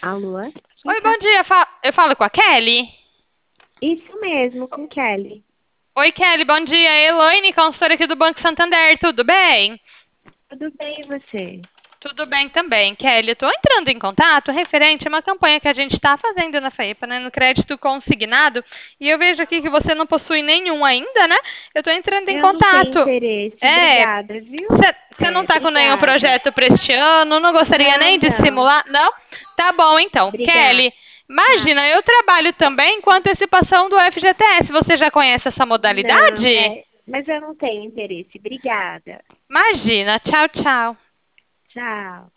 Alô? Quem Oi, tá? bom dia. Eu falo com a Kelly? Isso mesmo, com Kelly. Oi, Kelly, bom dia. Elaine, consultora aqui do Banco Santander, tudo bem? Tudo bem, e você? Tudo bem também, Kelly. Eu tô entrando em contato referente a uma campanha que a gente está fazendo na FAEPA, né, no crédito consignado, e eu vejo aqui que você não possui nenhum ainda, né? Eu tô entrando em Eu não tenho contato. interesse, É, obrigada, viu? você não É, tá com nenhum obrigada. projeto para este ano? Não gostaria Não, nem de não. simular? Não? Tá bom, então. Obrigada. Kelly, imagina, eu trabalho também com antecipação do FGTS. Você já conhece essa Não, modalidade? mas eu não tenho interesse. Obrigada. Imagina. Tchau, tchau. Tchau.